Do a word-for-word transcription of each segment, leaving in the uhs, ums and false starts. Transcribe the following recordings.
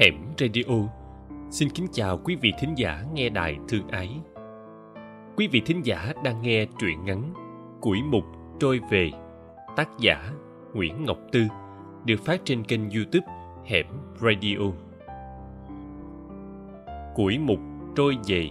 Hẻm Radio xin kính chào quý vị thính giả nghe đài thương ái. Quý vị thính giả đang nghe truyện ngắn Củi mục trôi về, tác giả Nguyễn Ngọc Tư, được phát trên kênh YouTube Hẻm Radio. Củi mục trôi về.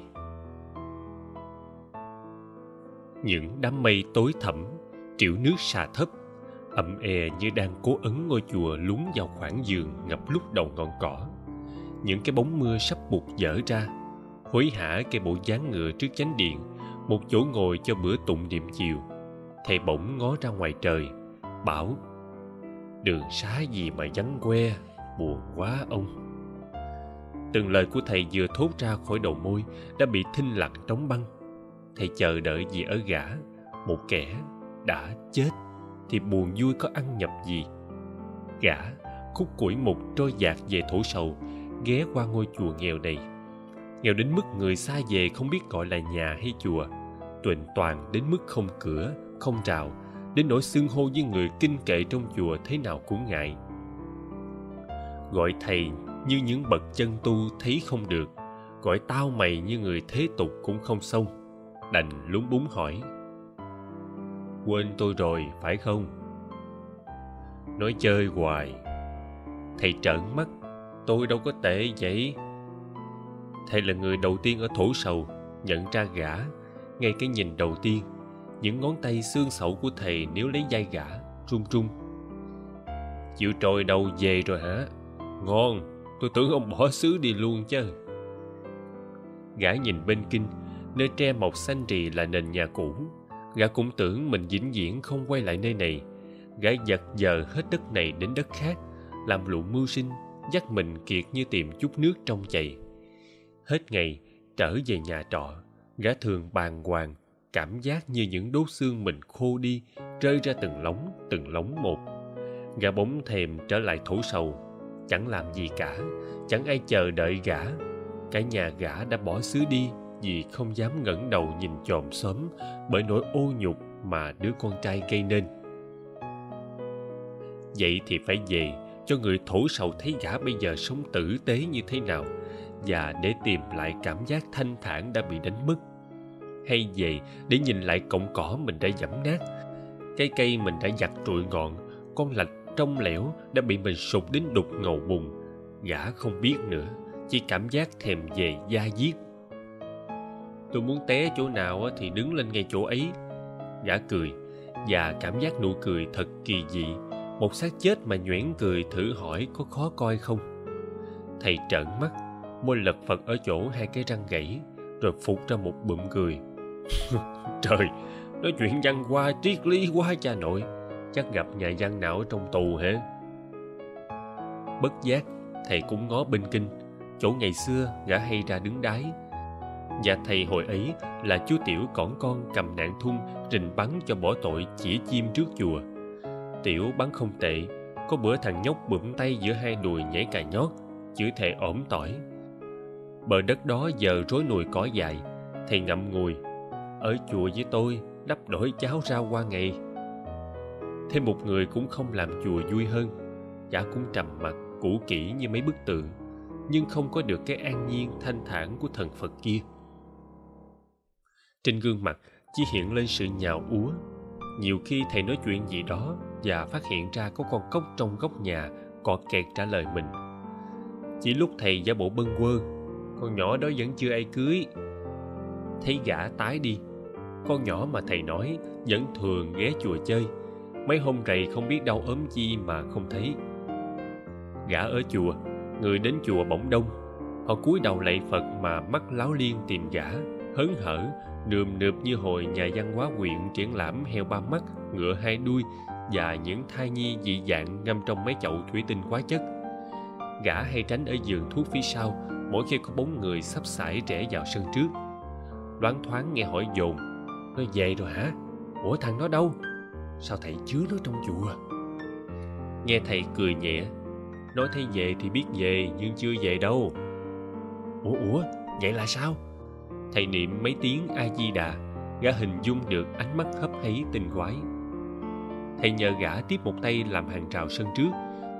Những đám mây tối thẳm, triểu nước xà thấp, ậm è như đang cố ấn ngôi chùa lún vào khoảng giường ngập lúc đầu ngọn cỏ. Những cái bóng mưa sắp buộc dở ra, hối hả cây bộ dáng ngựa trước chánh điện, một chỗ ngồi cho bữa tụng niệm chiều. Thầy bỗng ngó ra ngoài trời, bảo: "Đường xá gì mà vắng que, buồn quá ông." Từng lời của thầy vừa thốt ra khỏi đầu môi đã bị thinh lặng đóng băng. Thầy chờ đợi gì ở gã, một kẻ đã chết thì buồn vui có ăn nhập gì. Gã khúc củi mục trôi dạt về thổ sầu, ghé qua ngôi chùa nghèo này, nghèo đến mức người xa về không biết gọi là nhà hay chùa, tuềnh toàng đến mức không cửa không rào, đến nỗi xưng hô với người kinh kệ trong chùa thế nào cũng ngại. Gọi thầy như những bậc chân tu thấy không được, gọi tao mày như người thế tục cũng không xong, đành lúng búng hỏi: "Quên tôi rồi phải không?" Nói chơi hoài. Thầy trợn mắt: "Tôi đâu có tệ vậy." Thầy là người đầu tiên ở thổ sầu nhận ra gã. Ngay cái nhìn đầu tiên, những ngón tay xương sẩu của thầy nếu lấy vai gã run run. "Chịu trôi đầu về rồi hả? Ngon, tôi tưởng ông bỏ xứ đi luôn chứ." Gã nhìn bên kinh, nơi tre mọc xanh rì là nền nhà cũ. Gã cũng tưởng mình vĩnh viễn không quay lại nơi này. Gã giật giờ hết đất này đến đất khác, làm lụng mưu sinh, dắt mình kiệt như tìm chút nước trong chày. Hết ngày trở về nhà trọ, gã thường bàng hoàng, cảm giác như những đốt xương mình khô đi, rơi ra từng lóng từng lóng một. Gã bỗng thèm trở lại thổ sầu, chẳng làm gì cả, chẳng ai chờ đợi gã. Cả nhà gã đã bỏ xứ đi vì không dám ngẩng đầu nhìn chòm xóm bởi nỗi ô nhục mà đứa con trai gây nên. Vậy thì phải về cho người thổ sầu thấy gã bây giờ sống tử tế như thế nào, và để tìm lại cảm giác thanh thản đã bị đánh mất. Hay về để nhìn lại cọng cỏ mình đã giẫm nát, cái cây mình đã giặt trụi ngọn, con lạch trong lẻo đã bị mình sụt đến đục ngầu bùn. Gã không biết nữa, chỉ cảm giác thèm về da diết. "Tôi muốn té chỗ nào thì đứng lên ngay chỗ ấy." Gã cười, và cảm giác nụ cười thật kỳ dị. Một xác chết mà nhoẻn cười, thử hỏi có khó coi không? Thầy trợn mắt, môi lật phật ở chỗ hai cái răng gãy, rồi phụt ra một bụm cười. "Trời, nói chuyện văn hoa triết lý quá cha nội. Chắc gặp nhà văn nào ở trong tù hả?" Bất giác thầy cũng ngó bên kinh, chỗ ngày xưa gã hay ra đứng đái. Và thầy hồi ấy là chú Tiểu cỏn con cầm nạn thun rình bắn cho bỏ tội chĩa chim trước chùa. Tiểu bắn không tệ, có bữa thằng nhóc bụm tay giữa hai đùi nhảy cà nhót, chửi thề ỏm tỏi. Bờ đất đó giờ rối nùi cỏ dại. Thầy ngậm ngùi: "Ở chùa với tôi đắp đổi cháo rau qua ngày." Thêm một người cũng không làm chùa vui hơn. Gã cũng trầm mặc cũ kỹ như mấy bức tượng, nhưng không có được cái an nhiên thanh thản của thần Phật kia. Trên gương mặt chỉ hiện lên sự nhào úa. Nhiều khi thầy nói chuyện gì đó và phát hiện ra có con cóc trong góc nhà cọ kẹt trả lời mình. Chỉ lúc thầy giả bộ bâng quơ: "Con nhỏ đó vẫn chưa ai cưới." Thấy gã tái đi. Con nhỏ mà thầy nói vẫn thường ghé chùa chơi. Mấy hôm rày không biết đau ốm chi mà không thấy. Gã ở chùa, người đến chùa bỗng đông. Họ cúi đầu lạy Phật mà mắt láo liên tìm gã, hớn hở, nườm nượp như hồi nhà văn hóa huyện triển lãm heo ba mắt, ngựa hai đuôi và những thai nhi dị dạng ngâm trong mấy chậu thủy tinh hóa chất. Gã hay tránh ở giường thuốc phía sau mỗi khi có bóng người sắp sải rẽ vào sân trước. Loáng thoáng nghe hỏi dồn: "Nó về rồi hả? Ủa thằng nó đâu? Sao thầy chứa nó trong chùa?" Nghe thầy cười nhẹ: "Nói thấy về thì biết về, nhưng chưa về đâu." "Ủa ủa vậy là sao?" Thầy niệm mấy tiếng A Di Đà. Gã hình dung được ánh mắt hấp háy tinh quái. Thầy nhờ gã tiếp một tay làm hàng rào sân trước,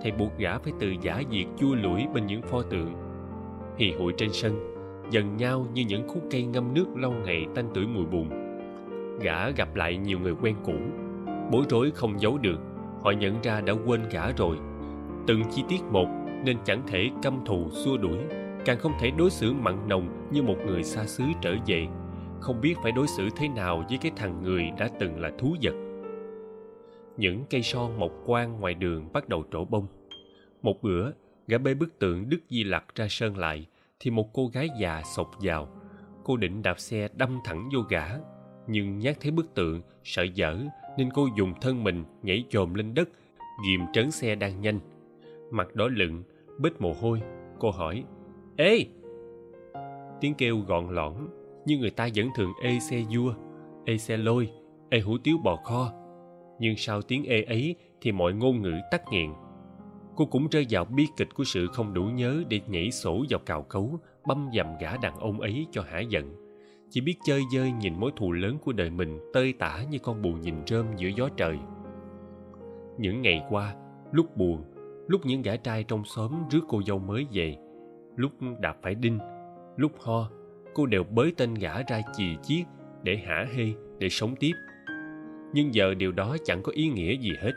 thầy buộc gã phải từ giả diệt chua lủi bên những pho tượng. Hì hụi trên sân dần nhau như những khúc cây ngâm nước lâu ngày tanh tưởi mùi bùn. Gã gặp lại nhiều người quen cũ, bối rối không giấu được. Họ nhận ra đã quên gã rồi, từng chi tiết một, nên chẳng thể căm thù xua đuổi, càng không thể đối xử mặn nồng như một người xa xứ trở về, không biết phải đối xử thế nào với cái thằng người đã từng là thú vật. Những cây son mọc quang ngoài đường bắt đầu trổ bông. Một bữa, gã bê bức tượng Đức Di Lặc ra sơn lại, thì một cô gái già xộc vào. Cô định đạp xe đâm thẳng vô gã, nhưng nhát thấy bức tượng, sợ dở, nên cô dùng thân mình nhảy chồm lên đất, ghìm trấn xe đang nhanh. Mặt đỏ lựng, bết mồ hôi, cô hỏi: "Ê!" Tiếng kêu gọn lõn, như người ta vẫn thường ê xe vua, ê xe lôi, ê hủ tiếu bò kho. Nhưng sau tiếng ê ấy thì mọi ngôn ngữ tắc nghẹn. Cô cũng rơi vào bi kịch của sự không đủ nhớ để nhảy sổ vào cào cấu, băm dầm gã đàn ông ấy cho hả giận. Chỉ biết chơi vơi nhìn mối thù lớn của đời mình tơi tả như con bù nhìn rơm giữa gió trời. Những ngày qua, lúc buồn, lúc những gã trai trong xóm rước cô dâu mới về, lúc đạp phải đinh, lúc ho, cô đều bới tên gã ra chì chiết để hả hê, để sống tiếp. Nhưng giờ điều đó chẳng có ý nghĩa gì hết.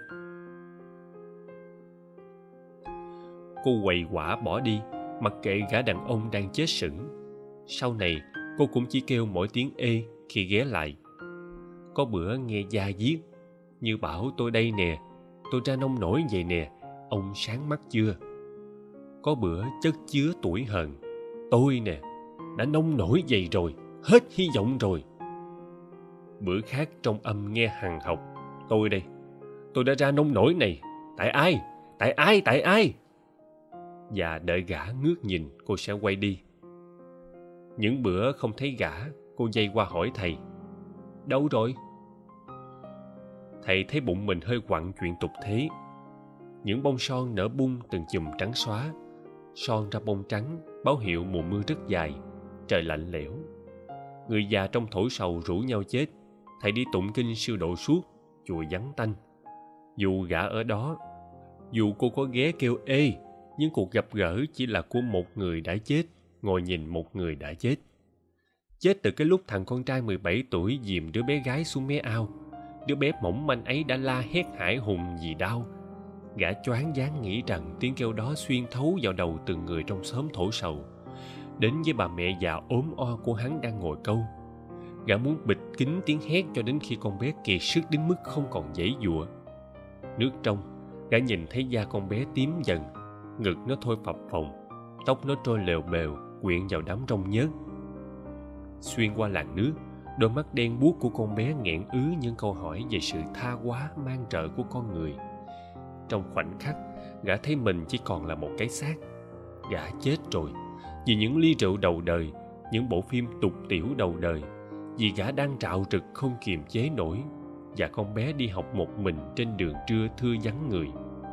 Cô quầy quả bỏ đi, mặc kệ gã đàn ông đang chết sững. Sau này, cô cũng chỉ kêu mỗi tiếng ê khi ghé lại. Có bữa nghe da diết, như bảo tôi đây nè, tôi ra nông nổi vậy nè, ông sáng mắt chưa? Có bữa chất chứa tuổi hờn, tôi nè, đã nông nổi vậy rồi, hết hy vọng rồi. Bữa khác trong âm nghe hằn học, tôi đây, tôi đã ra nông nổi này, tại ai, tại ai, tại ai? Và đợi gã ngước nhìn, cô sẽ quay đi. Những bữa không thấy gã, cô dây qua hỏi thầy: "Đâu rồi?" Thầy thấy bụng mình hơi quặn chuyện tục thế. Những bông son nở bung từng chùm trắng xóa, son ra bông trắng, báo hiệu mùa mưa rất dài, trời lạnh lẽo. Người già trong thổ sầu rủ nhau chết. Thầy đi tụng kinh siêu độ suốt, chùa vắng tanh. Dù gã ở đó, dù cô có ghé kêu ê, nhưng cuộc gặp gỡ chỉ là của một người đã chết, ngồi nhìn một người đã chết. Chết từ cái lúc thằng con trai mười bảy tuổi dìm đứa bé gái xuống mé ao. Đứa bé mỏng manh ấy đã la hét hãi hùng vì đau. Gã choáng váng nghĩ rằng tiếng kêu đó xuyên thấu vào đầu từng người trong xóm thổ sầu, đến với bà mẹ già ốm o của hắn đang ngồi câu. Gã muốn bịt kín tiếng hét cho đến khi con bé kiệt sức đến mức không còn giãy giụa. Nước trong, gã nhìn thấy da con bé tím dần, ngực nó thôi phập phồng, tóc nó trôi lèo bèo quyện vào đám rong nhớt. Xuyên qua làn nước, đôi mắt đen buốt của con bé nghẹn ứ những câu hỏi về sự tha hóa man rợ của con người. Trong khoảnh khắc, gã thấy mình chỉ còn là một cái xác. Gã chết rồi, vì những ly rượu đầu đời, những bộ phim tục tiểu đầu đời, vì gã đang rạo rực không kiềm chế nổi, và con bé đi học một mình trên đường trưa thưa vắng người.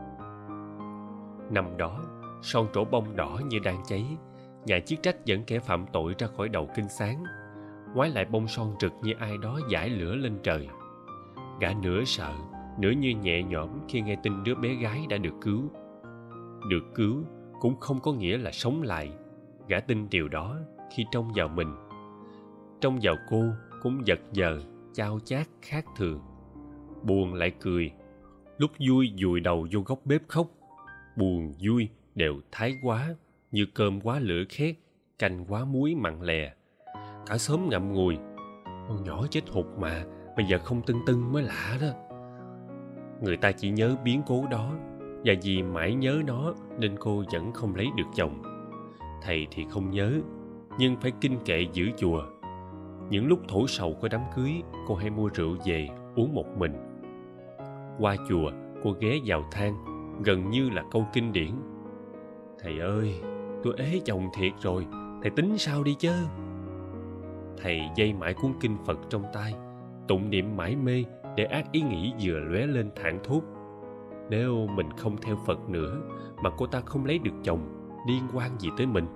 Năm đó, son trổ bông đỏ như đang cháy, nhà chức trách dẫn kẻ phạm tội ra khỏi đầu kinh sáng. Ngoái lại bông son rực như ai đó giải lửa lên trời. Gã nửa sợ, nửa như nhẹ nhõm khi nghe tin đứa bé gái đã được cứu. Được cứu cũng không có nghĩa là sống lại. Gã tin điều đó khi trông vào mình. Trông vào cô cũng giật giờ, chao chát khác thường. Buồn lại cười. Lúc vui vùi đầu vô góc bếp khóc. Buồn vui đều thái quá, như cơm quá lửa khét, canh quá muối mặn lè. Cả xóm ngậm ngùi: "Con nhỏ chết hụt mà, bây giờ không tưng tưng mới lạ đó." Người ta chỉ nhớ biến cố đó, và vì mãi nhớ nó nên cô vẫn không lấy được chồng. Thầy thì không nhớ, nhưng phải kinh kệ giữ chùa. Những lúc thổ sầu có đám cưới, cô hay mua rượu về uống một mình. Qua chùa, cô ghé vào than, gần như là câu kinh điển: "Thầy ơi, tôi ế chồng thiệt rồi, thầy tính sao đi chứ?" Thầy dây mãi cuốn kinh Phật trong tay, tụng niệm mãi mê để ác ý nghĩ vừa lóe lên thảng thốt: nếu mình không theo Phật nữa mà cô ta không lấy được chồng, liên quan gì tới mình?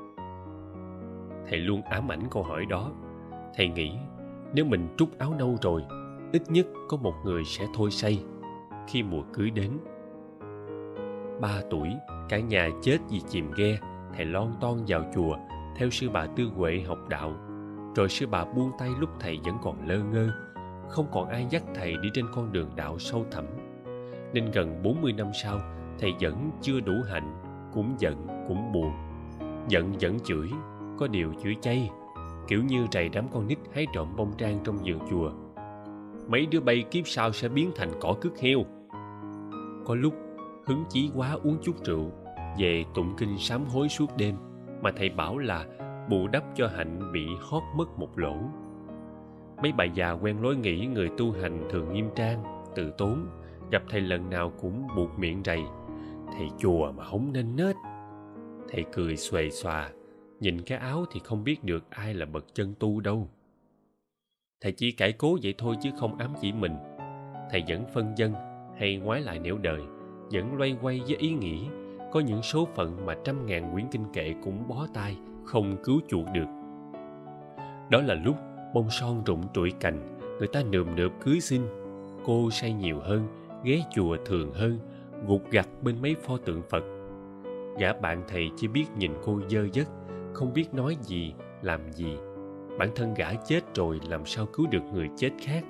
Thầy luôn ám ảnh câu hỏi đó. Thầy nghĩ nếu mình trút áo nâu rồi, ít nhất có một người sẽ thôi say khi mùa cưới đến. ba tuổi, cả nhà chết vì chìm ghe, thầy lon ton vào chùa theo sư bà Tư Huệ học đạo. Rồi sư bà buông tay lúc thầy vẫn còn lơ ngơ, không còn ai dắt thầy đi trên con đường đạo sâu thẳm. Nên gần bốn mươi năm sau, thầy vẫn chưa đủ hạnh, cũng giận cũng buồn. Giận vẫn chửi, có điều chửi chay, kiểu như rầy đám con nít hái trộm bông trang trong vườn chùa. Mấy đứa bay kiếp sau sẽ biến thành cỏ cứt heo. Có lúc hứng chí quá uống chút rượu, về tụng kinh sám hối suốt đêm, mà thầy bảo là bù đắp cho hạnh bị hót mất một lỗ. Mấy bà già quen lối nghĩ người tu hành thường nghiêm trang, từ tốn, gặp thầy lần nào cũng buột miệng rầy: thầy chùa mà không nên nết. Thầy cười xuề xòa, nhìn cái áo thì không biết được ai là bậc chân tu đâu. Thầy chỉ cãi cố vậy thôi chứ không ám chỉ mình. Thầy vẫn phân vân hay ngoái lại nẻo đời, vẫn loay quay với ý nghĩ có những số phận mà trăm ngàn quyển kinh kệ cũng bó tay, không cứu chuộc được. Đó là lúc bông son rụng trụi cành, người ta nườm nượp cưới xin. Cô say nhiều hơn, ghé chùa thường hơn, gục gặt bên mấy pho tượng Phật. Gã bạn thầy chỉ biết nhìn cô dơ dất, không biết nói gì, làm gì. Bản thân gã chết rồi làm sao cứu được người chết khác.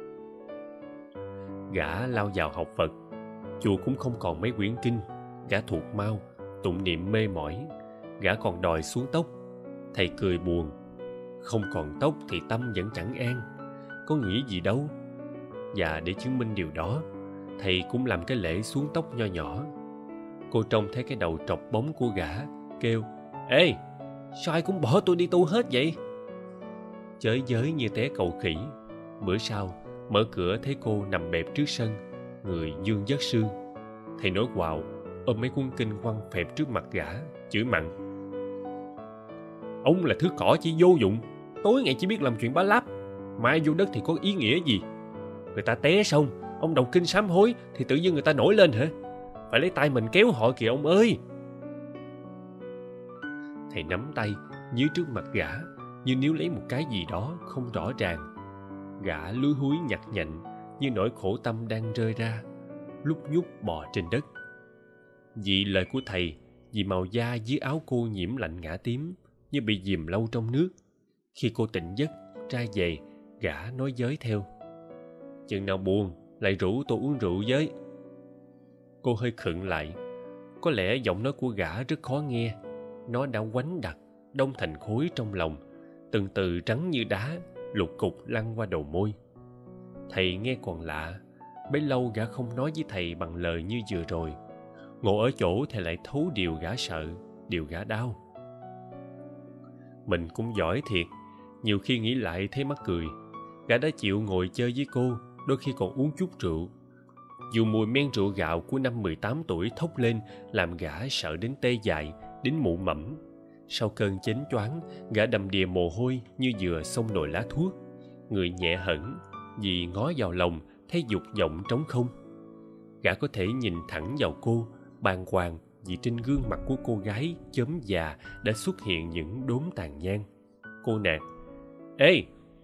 Gã lao vào học Phật. Chùa cũng không còn mấy quyển kinh. Gã thuộc mau, tụng niệm mê mỏi. Gã còn đòi xuống tóc. Thầy cười buồn: không còn tóc thì tâm vẫn chẳng an, có nghĩa gì đâu. Và để chứng minh điều đó, thầy cũng làm cái lễ xuống tóc nho nhỏ. Cô trông thấy cái đầu trọc bóng của gã, kêu: ê, sao ai cũng bỏ tôi đi tu hết vậy? Chới giới như té cầu khỉ. Bữa sau mở cửa thấy cô nằm bẹp trước sân, người dương vất sương. Thầy nói quào, ôm mấy cuốn kinh quăng phẹp trước mặt gã, chửi mặn: ông là thứ cỏ chỉ vô dụng, tối ngày chỉ biết làm chuyện bá láp, mai vô đất thì có ý nghĩa gì? Người ta té xong, ông đọc kinh sám hối thì tự nhiên người ta nổi lên hả? Phải lấy tay mình kéo họ kìa ông ơi. Thầy nắm tay dưới trước mặt gã, như níu lấy một cái gì đó không rõ ràng. Gã lúi húi nhặt nhạnh, như nỗi khổ tâm đang rơi ra, lúc nhúc bò trên đất. Vì lời của thầy, vì màu da dưới áo cô nhiễm lạnh ngã tím, như bị dìm lâu trong nước. Khi cô tỉnh giấc ra về, gã nói giới theo: chừng nào buồn lại rủ tôi uống rượu với. Cô hơi khựng lại. Có lẽ giọng nói của gã rất khó nghe. Nó đã quánh đặc, đông thành khối trong lòng, từng từ trắng như đá, lục cục lăn qua đầu môi. Thầy nghe còn lạ. Bấy lâu gã không nói với thầy bằng lời như vừa rồi. Ngồi ở chỗ thầy lại thấu điều gã sợ, điều gã đau. Mình cũng giỏi thiệt. Nhiều khi nghĩ lại thấy mắc cười. Gã đã chịu ngồi chơi với cô, đôi khi còn uống chút rượu. Dù mùi men rượu gạo của năm mười tám tuổi thốc lên làm gã sợ đến tê dại, đến mụ mẫm. Sau cơn chến choáng, gã đầm đìa mồ hôi như vừa xông nồi lá thuốc. Người nhẹ hẳn, vì ngó vào lòng thấy dục vọng trống không. Gã có thể nhìn thẳng vào cô, bàng hoàng vì trên gương mặt của cô gái chớm già đã xuất hiện những đốm tàn nhang. Cô nạt: ê!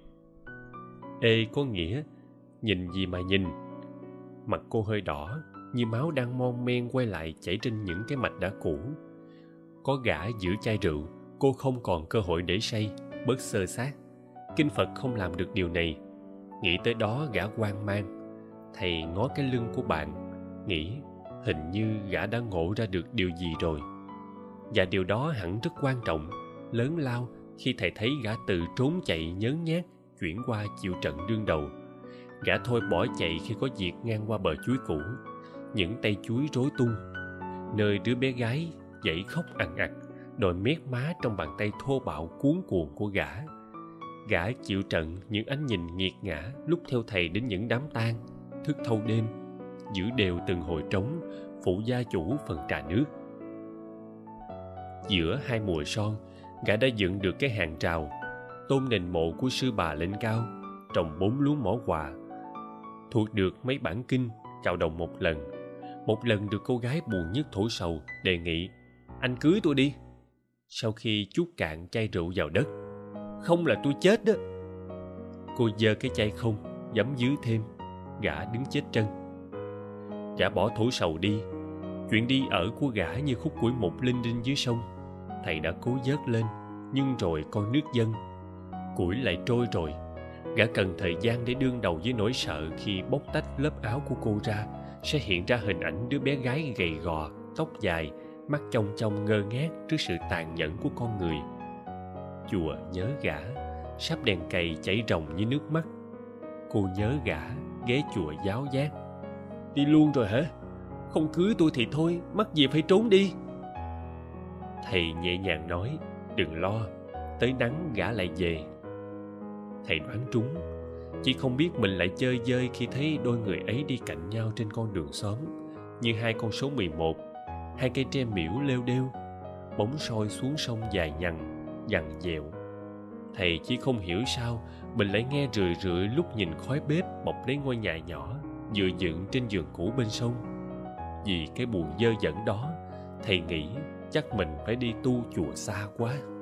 Ê có nghĩa nhìn gì mà nhìn. Mặt cô hơi đỏ, như máu đang mon men quay lại chảy trên những cái mạch đã cũ. Có gã giữ chai rượu, cô không còn cơ hội để say, bớt xơ xác. Kinh Phật không làm được điều này. Nghĩ tới đó gã hoang mang. Thầy ngó cái lưng của bạn, nghĩ hình như gã đã ngộ ra được điều gì rồi. Và điều đó hẳn rất quan trọng, lớn lao khi thầy thấy gã tự trốn chạy nhớn nhác, chuyển qua chịu trận đương đầu. Gã thôi bỏ chạy khi có việc ngang qua bờ chuối cũ, những tay chuối rối tung, nơi đứa bé gái dãy khóc ằn ặt, đòi mét má trong bàn tay thô bạo cuống cuồng của gã. Gã chịu trận những ánh nhìn nghiệt ngã lúc theo thầy đến những đám tang, thức thâu đêm, giữ đều từng hồi trống, phụ gia chủ phần trà nước. Giữa hai mùa son, gã đã dựng được cái hàng rào, tôn nền mộ của sư bà lên cao, trồng bốn lúa mỏ quà, thuộc được mấy bản kinh, cạo đồng một lần. Một lần được cô gái buồn nhất thổ sầu đề nghị: anh cưới tôi đi. Sau khi chuốt cạn chai rượu vào đất: không là tôi chết đó. Cô giơ cái chai không, giấm dưới thêm. Gã đứng chết chân. Gã bỏ thổ sầu đi. Chuyện đi ở của gã như khúc củi một linh đinh dưới sông. Thầy đã cố vớt lên, nhưng rồi con nước dâng, củi lại trôi rồi. Gã cần thời gian để đương đầu với nỗi sợ khi bóc tách lớp áo của cô ra sẽ hiện ra hình ảnh đứa bé gái gầy gò, tóc dài, mắt chong chong ngơ ngác trước sự tàn nhẫn của con người. Chùa nhớ gã, sáp đèn cầy chảy ròng như nước mắt. Cô nhớ gã, ghé chùa giáo giác. Đi luôn rồi hả? Không cưới tôi thì thôi, mắc gì phải trốn đi. Thầy nhẹ nhàng nói, đừng lo, tới nắng gã lại về. Thầy đoán trúng, chỉ không biết mình lại chơi vơi khi thấy đôi người ấy đi cạnh nhau trên con đường xóm, như hai con số mười một, hai cây tre miễu lêu đêu, bóng soi xuống sông dài nhằn, dằn dẹo. Thầy chỉ không hiểu sao mình lại nghe rười rượi lúc nhìn khói bếp bọc lấy ngôi nhà nhỏ vừa dựng trên giường cũ bên sông. Vì cái buồn dơ dẫn đó, thầy nghĩ chắc mình phải đi tu chùa xa quá.